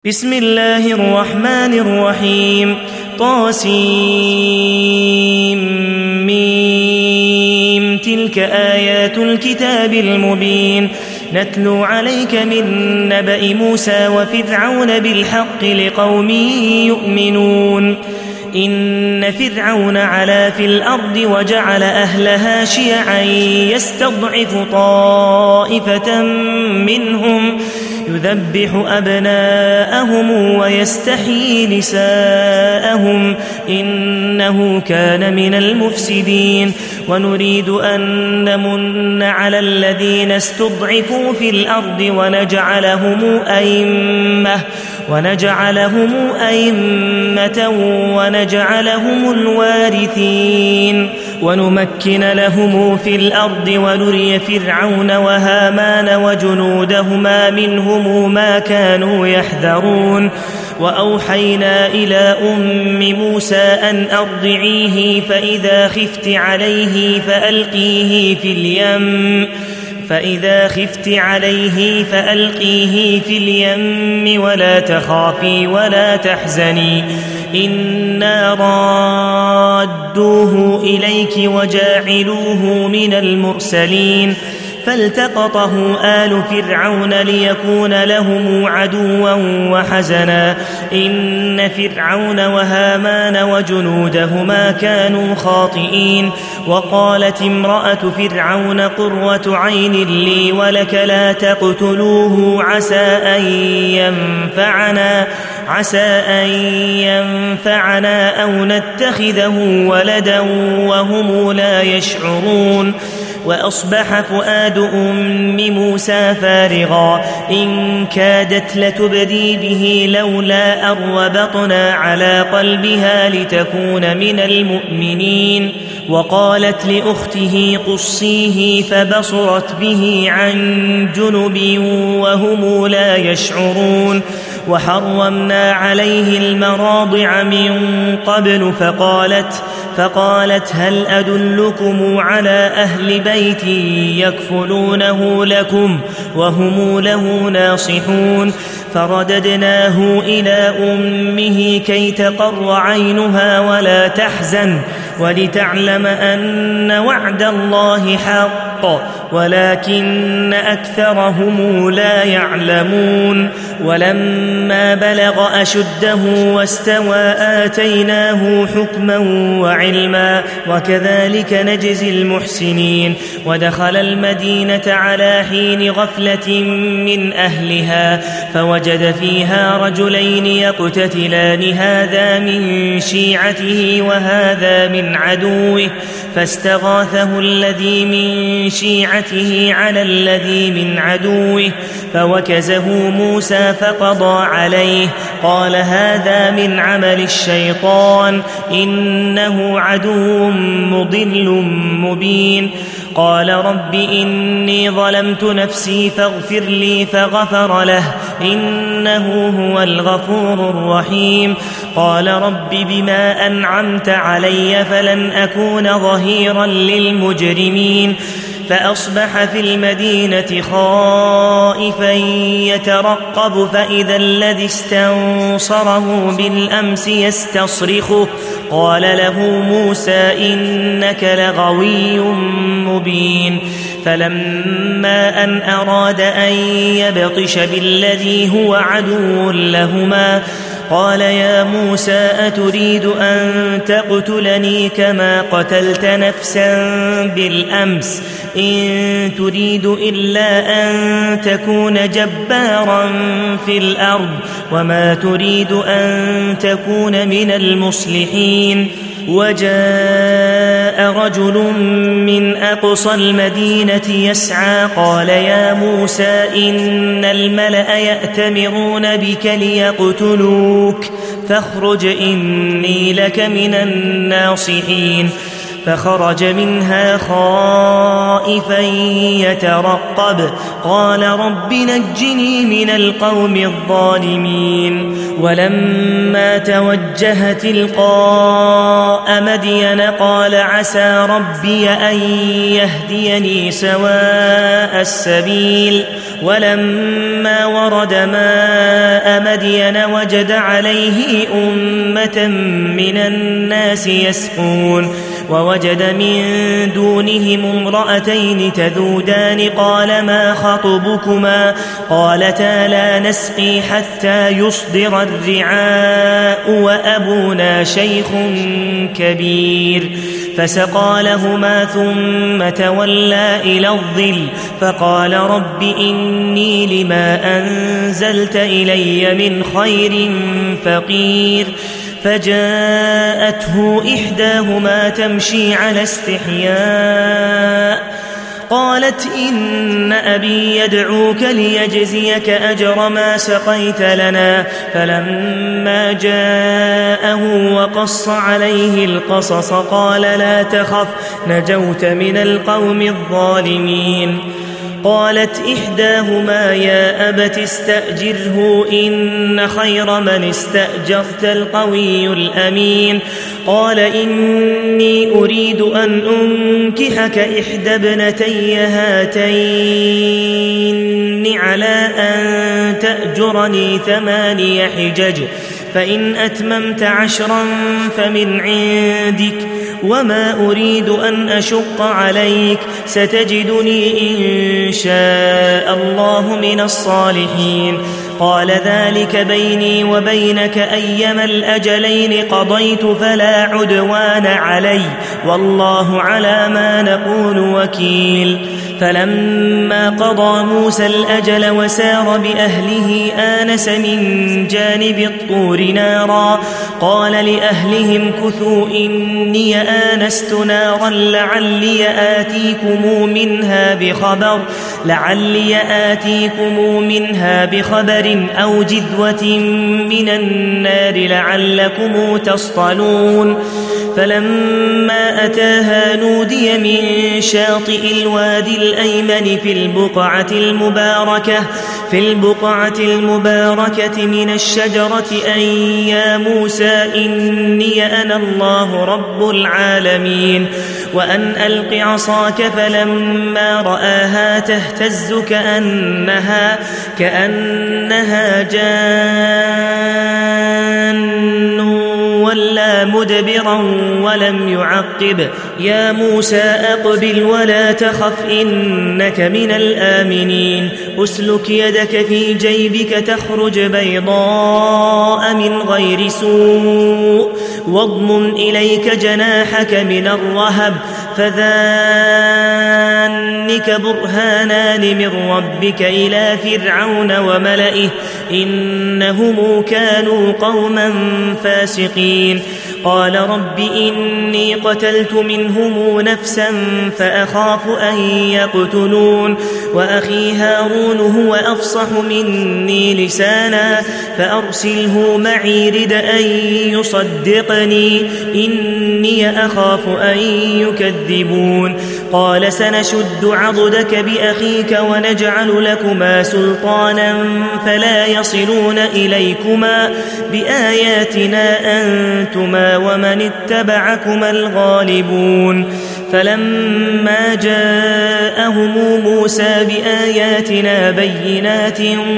بسم الله الرحمن الرحيم طاسيم تلك آيات الكتاب المبين نتلو عليك من نبأ موسى وفرعون بالحق لقوم يؤمنون إن فرعون علا في الأرض وجعل أهلها شيعا يستضعف طائفة منهم يذبح أبناءهم ويستحيي نساءهم إنه كان من المفسدين ونريد أن نمن على الذين استضعفوا في الأرض ونجعلهم أئمة ونجعلهم الوارثين ونمكن لهم في الأرض ونري فرعون وهامان وجنودهما منهم ما كانوا يحذرون وأوحينا إلى أم موسى أن أرضعيه فإذا خفت عليه فألقيه في اليم ولا تخافي ولا تحزني إنا رادوه إليك وجاعلوه من المرسلين فالتقطه آل فرعون ليكون لهم عدوا وحزنا إن فرعون وهامان وجنودهما كانوا خاطئين وقالت امرأة فرعون قرة عين لي ولك لا تقتلوه عسى أن ينفعنا أو نتخذه ولدا وهم لا يشعرون وأصبح فؤاد أم موسى فارغا إن كادت لتبدي به لولا أن ربطنا على قلبها لتكون من المؤمنين وقالت لأخته قصيه فبصرت به عن جنب وهم لا يشعرون وحرمنا عليه المراضع من قبل فقالت هل أدلكم على أهل بيت يكفلونه لكم وهم له ناصحون فرددناه إلى أمه كي تقر عينها ولا تحزن ولتعلم أن وعد الله حق ولكن أكثرهم لا يعلمون ولما بلغ أشده واستوى آتيناه حكما وعلما وكذلك نجزي المحسنين ودخل المدينة على حين غفلة من أهلها فوجد فيها رجلين يقتتلان هذا من شيعته وهذا من عدوه فاستغاثه الذي من شيعته على الذي من عدوه فوكزه موسى فقضى عليه قال هذا من عمل الشيطان إنه عدو مضل مبين قال رب إني ظلمت نفسي فاغفر لي فغفر له إنه هو الغفور الرحيم قال رب بما أنعمت علي فلن أكون ظهيرا للمجرمين فأصبح في المدينة خائفا يترقب فإذا الذي استنصره بالأمس يستصرخه قال له موسى إنك لغوي مبين فلما أن أراد أن يبطش بالذي هو عدو لهما قال يا موسى أتريد أن تقتلني كما قتلت نفسا بالأمس إن تريد إلا أن تكون جبارا في الأرض وما تريد أن تكون من المصلحين وجاء رجل من أقصى المدينة يسعى قال يا موسى إن الملأ يأتمرون بك ليقتلوك فاخرج إني لك من الناصحين فخرج منها خائفا يترقب قال رب نجني من القوم الظالمين ولما توجه تلقاء مدين قال عسى ربي أن يهديني سواء السبيل ولما ورد ماء مدين وجد عليه أمة من الناس يسقون ووجد من دونهم امرأتين تذودان قال ما خطبكما قالتا لا نسقي حتى يصدر الرعاء وأبونا شيخ كبير فسقى لهما ثم تولى إلى الظل فقال رب إني لما أنزلت إلي من خير فقير فجاءته إحداهما تمشي على استحياء قالت إن أبي يدعوك ليجزيك أجر ما سقيت لنا فلما جاءه وقص عليه القصص قال لا تخف نجوت من القوم الظالمين قالت إحداهما يا أبت استأجره إن خير من استأجرت القوي الأمين قال إني أريد أن أنكحك إحدى ابنتي هاتين على أن تأجرني 8 حجج فإن أتممت 10 فمن عندك وما أريد أن أشق عليك ستجدني إن شاء الله من الصالحين قال ذلك بيني وبينك أيما الأجلين قضيت فلا عدوان علي والله على ما نقول وكيل فلما قضى موسى الأجل وسار بأهله آنس من جانب الطور نارا قال لأهلهم كثوا إني آنست نارا لعلي آتيكم منها بخبر أو جذوة من النار لعلكم تصطلون فلما أتاها نودي من شاطئ الوادي الأيمن في البقعة المباركة من الشجرة أن يا موسى إني أنا الله رب العالمين وأن ألق عصاك فلما رآها تهتز كأنها جان ولا مدبرا ولم يعقب يا موسى أقبل ولا تخف إنك من الآمنين أسلك يدك في جيبك تخرج بيضاء من غير سوء واضمم إليك جناحك من الرهب فذانك برهانان من ربك إلى فرعون وملئه إنهم كانوا قوما فاسقين قال رب إني قتلت منهم نفسا فأخاف أن يقتلون وأخي هارون هو أفصح مني لسانا فأرسله معي رد أن يصدقني إني أخاف أن يكذبون قال سنشد عضدك بأخيك ونجعل لكما سلطانا فلا يصلون إليكما بآياتنا أنتما ومن اتبعكما الغالبون فلما جاءهم موسى بآياتنا بينات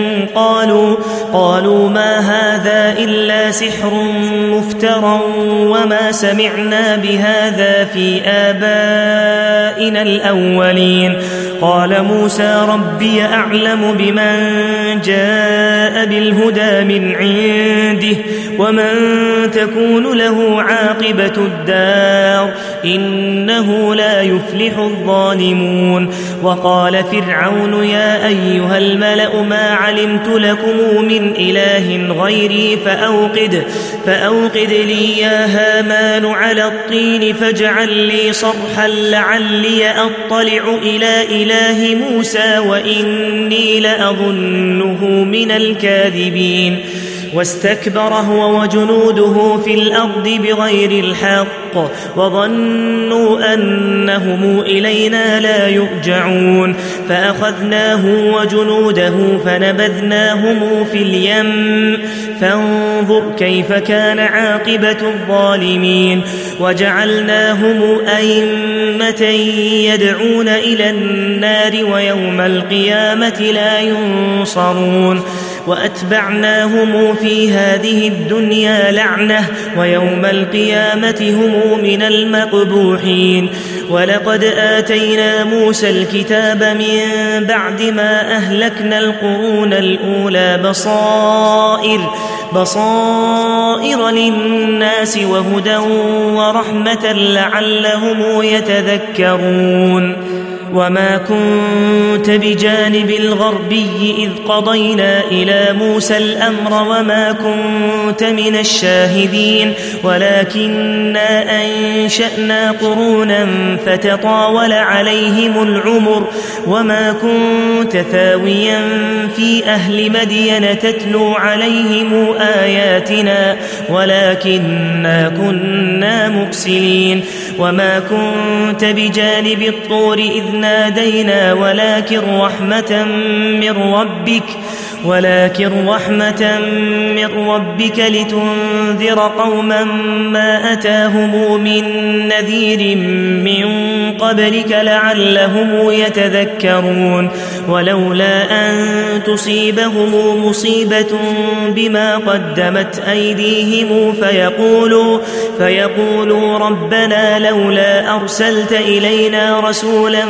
قالوا ما هذا إلا سحر مفترى وما سمعنا بهذا في آبائنا الأولين قال موسى ربي أعلم بمن جاء بالهدى من عنده ومن تكون له عاقبة الدار إنه لا يفلح الظالمون وقال فرعون يا أيها الملأ ما علمت لكم من إله غيري فأوقد لي يا هامان على الطين فاجعل لي صرحا لعلي أطلع إلى إله موسى وإني لأظنه من الكاذبين واستكبر هو وجنوده في الأرض بغير الحق وظنوا أنهم إلينا لا يرجعون فأخذناه وجنوده فنبذناهم في اليم فانظر كيف كان عاقبة الظالمين وجعلناهم أئمة يدعون إلى النار ويوم القيامة لا ينصرون وأتبعناهم في هذه الدنيا لعنة ويوم القيامة هم من المقبوحين ولقد آتينا موسى الكتاب من بعد ما أهلكنا القرون الأولى بصائر للناس وهدى ورحمة لعلهم يتذكرون وما كنت بجانب الغربي إذ قضينا إلى موسى الأمر وما كنت من الشاهدين ولكننا أنشأنا قرونا فتطاول عليهم العمر وما كنت ثاويا في أهل مدين تتلو عليهم آياتنا ولكننا كنا مرسلين وما كنت بجانب الطور إذ نادينا ولكن رحمة من ربك لتنذر قوما ما أتاهم من نذير من قبلك لعلهم يتذكرون ولولا أن تصيبهم مصيبة بما قدمت أيديهم فيقولوا ربنا لولا أرسلت إلينا رسولا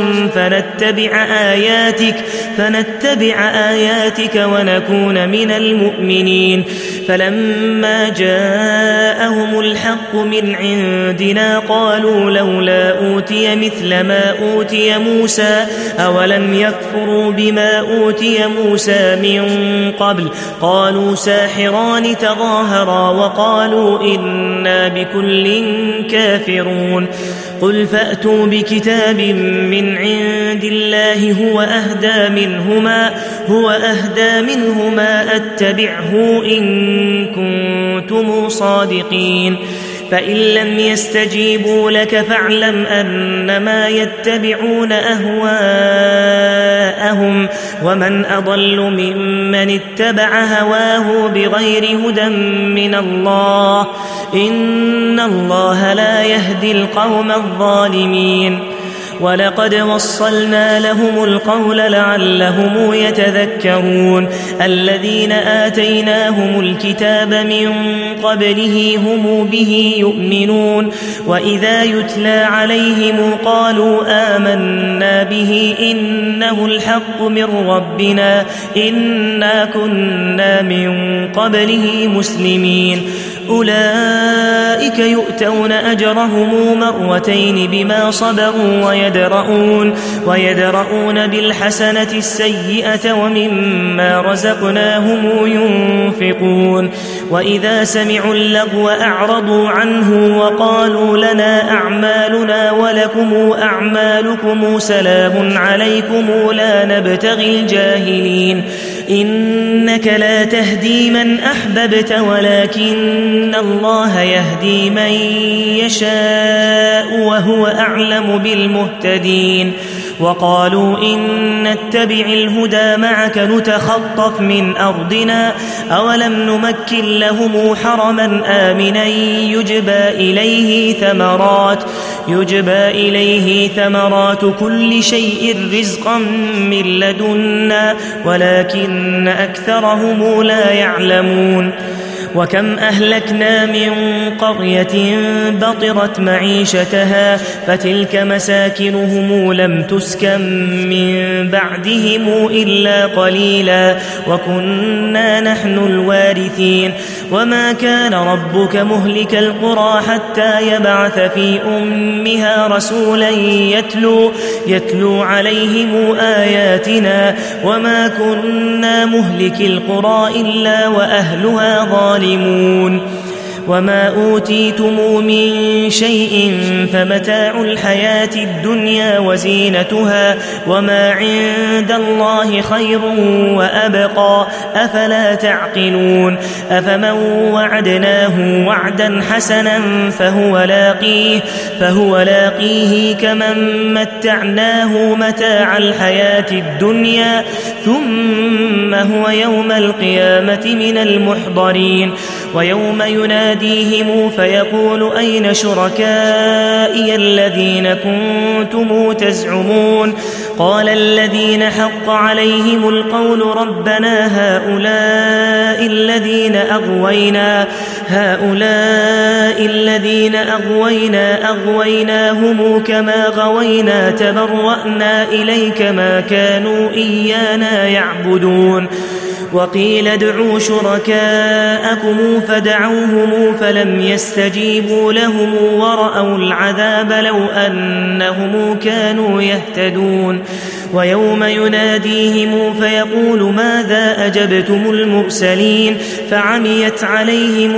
فنتبع آياتك ونكون من المؤمنين فلما جاءهم الحق من عندنا قالوا لولا أوتي مثل ما أوتي موسى أولم يكفروا بما أوتي موسى من قبل قالوا ساحران تظاهرا وقالوا إنا بكل كافرون قل فأتوا بكتاب من عند الله هو أهدى منهما أتبعه إن كنتم صادقين فإن لم يستجيبوا لك فاعلم أنما يتبعون أهواءهم ومن أضل ممن اتبع هواه بغير هدى من الله إن الله لا يهدي القوم الظالمين ولقد وصلنا لهم القول لعلهم يتذكرون الذين آتيناهم الكتاب من قبله هم به يؤمنون وإذا يتلى عليهم قالوا آمنا به إنه الحق من ربنا إنا كنا من قبله مسلمين أولئك يؤتون أجرهم مرتين بما صبروا ويدرؤون بالحسنة السيئة ومما رزقناهم ينفقون وإذا سمعوا اللغو أعرضوا عنه وقالوا لنا أعمالنا ولكم أعمالكم سلام عليكم لا نبتغي الجاهلين إنك لا تهدي من أحببت ولكن الله يهدي من يشاء وهو أعلم بالمهتدين وقالوا إن نتبع الهدى معك نتخطف من أرضنا أولم نمكن لهم حرما آمنا يجبى إليه ثمرات كل شيء رزقا من لدنا ولكن أكثرهم لا يعلمون وكم أهلكنا من قرية بطرت معيشتها فتلك مساكنهم لم تسكن من بعدهم إلا قليلا وكنا نحن الوارثين وما كان ربك مهلك القرى حتى يبعث في أمها رسولا يتلو عليهم آياتنا وما كنا مهلك القرى إلا وأهلها ظالمون وما أوتيتم من شيء فمتاع الحياة الدنيا وزينتها وما عند الله خير وأبقى أفلا تعقلون أفمن وعدناه وعدا حسنا فهو لاقيه كمن متعناه متاع الحياة الدنيا ثم هو يوم القيامة من المحضرين ويوم يناديهم فيقول أين شركائي الذين كنتم تزعمون قال الذين حق عليهم القول ربنا هؤلاء الذين أغويناهم كما غوينا تبرأنا إليك ما كانوا إيانا يعبدون وقيل ادعوا شركاءكم فدعوهم فلم يستجيبوا لهم ورأوا العذاب لو أنهم كانوا يهتدون ويوم يناديهم فيقول ماذا أجبتم المرسلين فعميت عليهم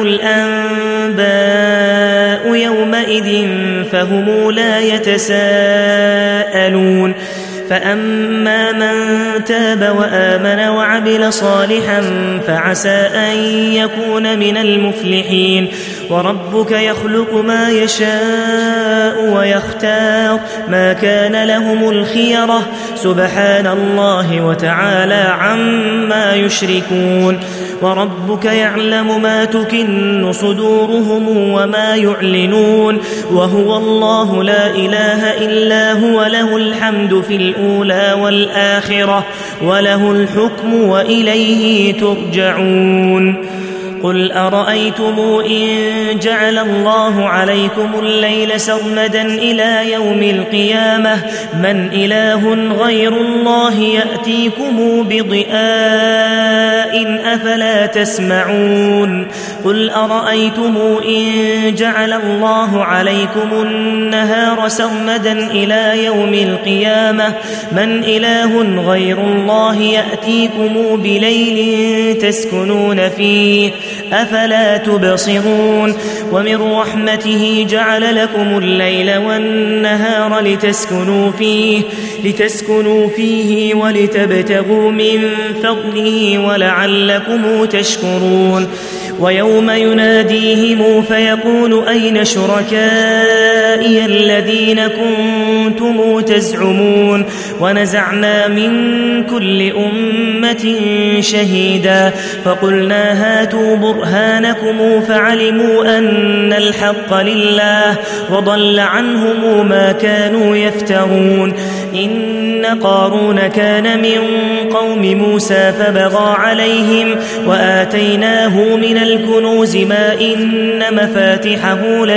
الأنباء يومئذ فهم لا يتساءلون فأما من تاب وآمن وعمل صالحا فعسى أن يكون من المفلحين وربك يخلق ما يشاء ويختار ما كان لهم الخيرة سبحان الله وتعالى عما يشركون وربك يعلم ما تكن صدورهم وما يعلنون وهو الله لا إله إلا هو له الحمد في الأولى والآخرة وله الحكم وإليه ترجعون قل أرأيتم إن جعل الله عليكم الليل سرمدا إلى يوم القيامة من إله غير الله يأتيكم بضياء أفلا تسمعون قل أرأيتم إن جعل الله عليكم النهار سرمدا إلى يوم القيامة من إله غير الله يأتيكم بليل تسكنون فيه أفلا تبصرون ومن رحمته جعل لكم الليل والنهار لتسكنوا فيه ولتبتغوا من فضله ولعلكم تشكرون ويوم يناديهم فيقول أين شركائي الذين كنتم تزعمون ونزعنا من كل أمة شهيدا فقلنا هاتوا برهانكم فعلموا أن الحق لله وضل عنهم ما كانوا يفترون إن قارون كان من قوم موسى فبغى عليهم وآتيناه من الكنوز ما إن مفاتحه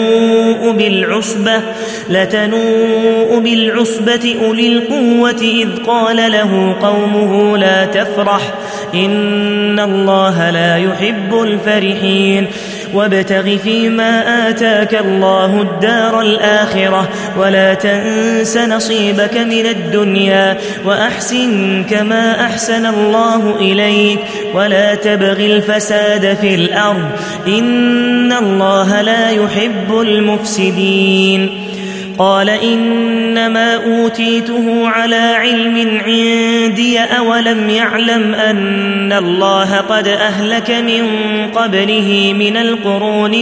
لتنوء بالعصبة أولي القوة إذ قال له قومه لا تفرح إن الله لا يحب الفرحين وابتغ فيما آتاك الله الدار الآخرة ولا تنس نصيبك من الدنيا وأحسن كما أحسن الله إليك ولا تبغ الفساد في الأرض إن الله لا يحب المفسدين قال إنما أوتيته على علم عندي أولم يعلم أن الله قد أهلك من قبله من القرون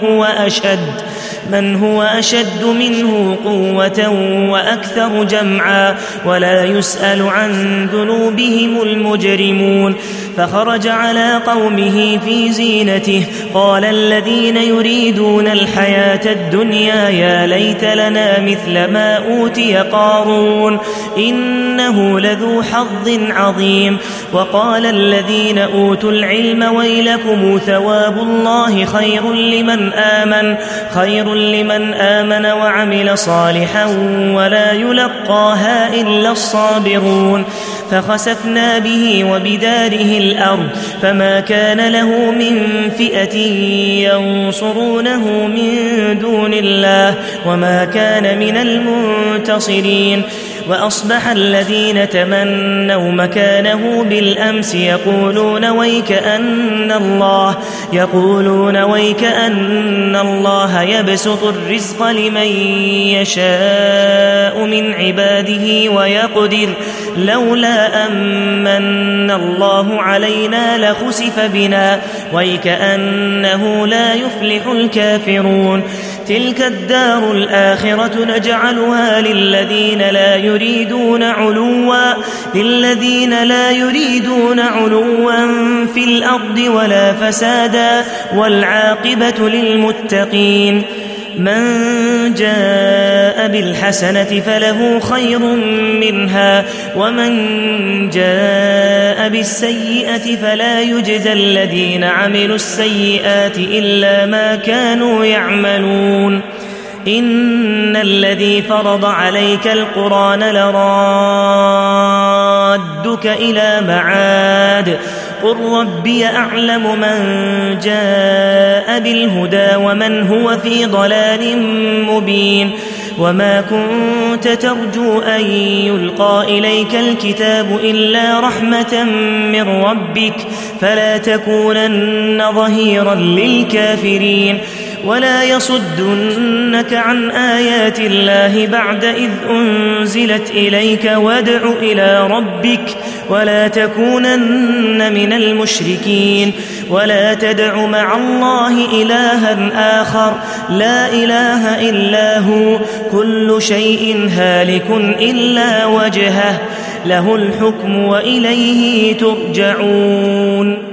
من هو أشد منه قوة وأكثر جمعا ولا يسأل عن ذنوبهم المجرمون فخرج على قومه في زينته قال الذين يريدون الحياة الدنيا يا ليت لنا مثل ما أوتي قارون إنه لذو حظ عظيم وقال الذين أوتوا العلم ويلكم ثواب الله خير لمن آمن وعمل صالحا ولا يلقاها إلا الصابرون فخسفنا به وبداره الأرض فما كان له من فئة ينصرونه من دون الله وما كان من المنتصرين وأصبح الذين تمنوا مكانه بالأمس يقولون ويكأن الله يبسط الرزق لمن يشاء من عباده ويقدر لولا أمن الله علينا لخسف بنا ويكأنه لا يفلح الكافرون تلك الدار الآخرة نجعلها للذين لا يريدون علوا في الأرض ولا فسادا والعاقبة للمتقين من جاء بالحسنة فله خير منها ومن جاء بالسيئة فلا يجزى الذين عملوا السيئات إلا ما كانوا يعملون إن الذي فرض عليك القرآن لرادك إلى معاد قل ربي أعلم من جاء بالهدى ومن هو في ضلال مبين وما كنت ترجو أن يلقى إليك الكتاب إلا رحمة من ربك فلا تكونن ظهيرا للكافرين ولا يصدنك عن آيات الله بعد إذ أنزلت إليك وادع إلى ربك ولا تكونن من المشركين ولا تدع مع الله إلها آخر لا إله إلا هو كل شيء هالك إلا وجهه له الحكم وإليه ترجعون